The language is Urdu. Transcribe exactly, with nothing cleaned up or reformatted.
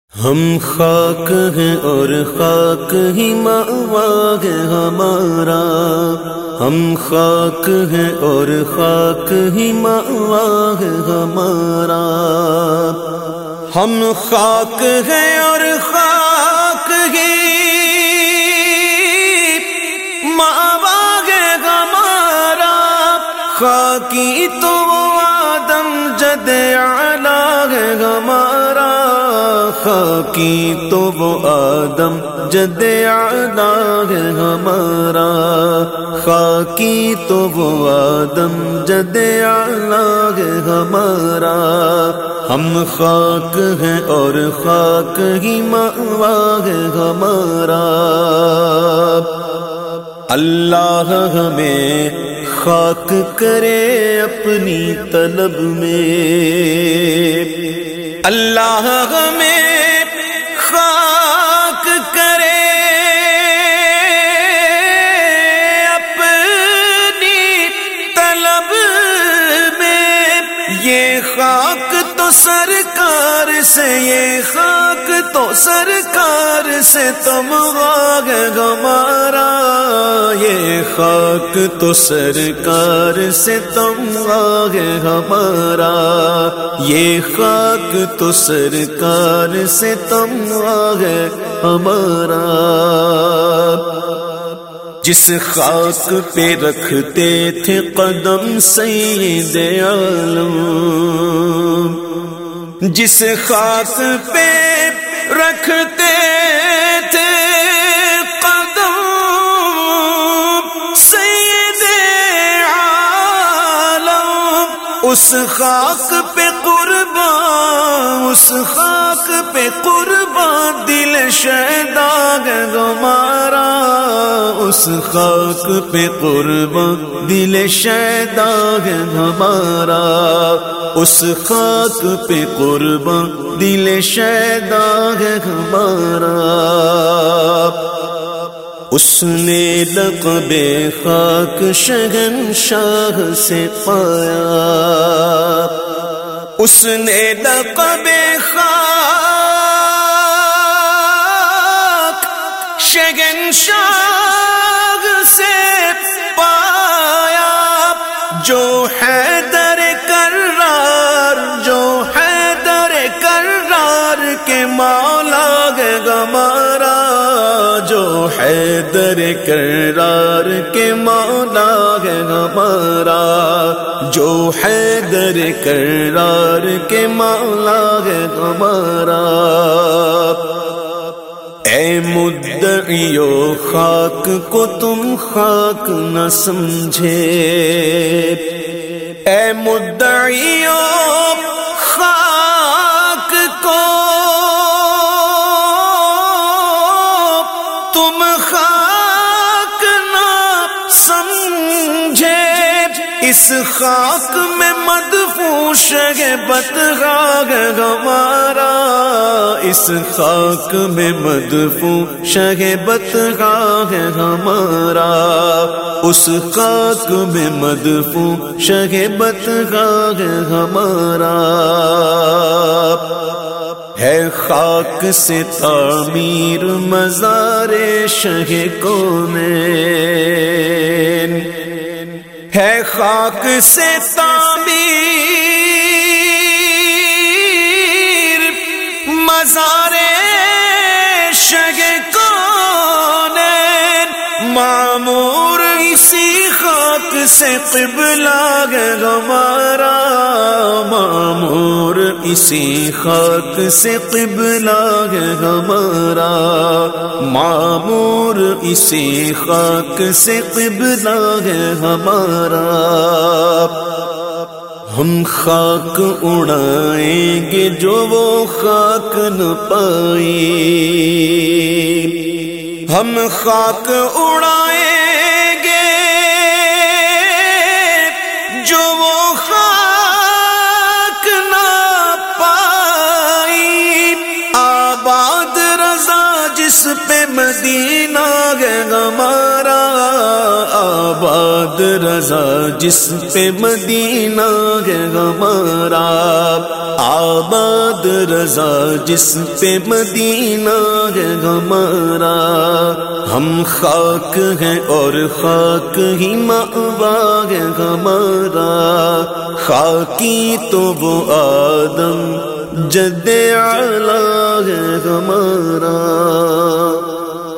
ہم خاک ہیں اور خاک ہی مأوا ہے ہمارا، ہم خاک ہیں اور خاک ہی مأوا ہے ہمارا، ہم خاک ہیں اور خاک ہی مأوا ہے ہمارا، خاکی تو آدم جد اعلیٰ ہے ہمارا، خاکی تو وہ آدم جد اعلیٰ ہے ہمارا، خاکی تو وہ آدم جد اعلیٰ ہے ہمارا، ہم خاک ہیں اور خاک ہی مأوا ہے ہمارا۔ اللہ ہمیں خاک کرے اپنی طلب میں، اللہ ہمیں خاک کرے اپنی طلب میں، یہ خاک تو سرکار سے، یہ خاک تو سرکار سے تمغا ہے ہمارا، یہ خاک تو سرکار سے تمغا ہے ہمارا، یہ خاک تو سرکار سے تمغا ہے ہمارا۔ جس خاک پہ رکھتے تھے قدم سید عالم، جس خاک پہ رکھتے تھے قدم سید عالم، اس خاک پہ قربان، اس خاک پہ قربان دل شیدا ہے ہمارا، اس خاک پہ قربان دل شیدا ہے ہمارا، اس خاک پہ قربان دل شیدا ہے ہمارا۔ اس نے لقب خاک شہنشاہ سے پایا، اس نے لقب خاک شہنشاہ سے پایا، جو حیدر کرار، جو حیدر کرار کے مولا ہے ہمارا، جو حیدر کرار کے مولا ہے ہمارا، جو حیدر کرار کے مولا ہے ہمارا۔ اے مدعیو خاک کو تم خاک نہ سمجھے، اے مدعیو خاک کو تم خاک نہ سمجھے، اس خاک میں مدفون شہبت ہے ہمارا، اس خاک میں مدفون شہبت ہے ہمارا، اس خاک میں مدفون شہبت ہے ہمارا۔ ہے خاک سے تعمیر مزار شہ کونین، ہے خاک سے تعمیر مزار شہ کونین، معمور اسی خاک سے قبلہ ہے ہمارا، معمور اسی خاک سے قبلہ ہے ہمارا، معمور اسی خاک سے قبلہ ہے ہمارا۔ ہم خاک اڑائیں گے جو وہ خاک نہ پائی، ہم خاک اڑائیں گے جو وہ خاک نہ پائی، آباد رضا جس پہ مدینہ ہے ہمارا، آباد آباد رضا جس پہ مدینہ ہے ہمارا، آباد رضا جس پہ مدینہ ہے ہمارا، ہم خاک ہیں اور خاک ہی مأوا ہے ہمارا، خاکی تو وہ آدم جد اعلیٰ ہے ہمارا۔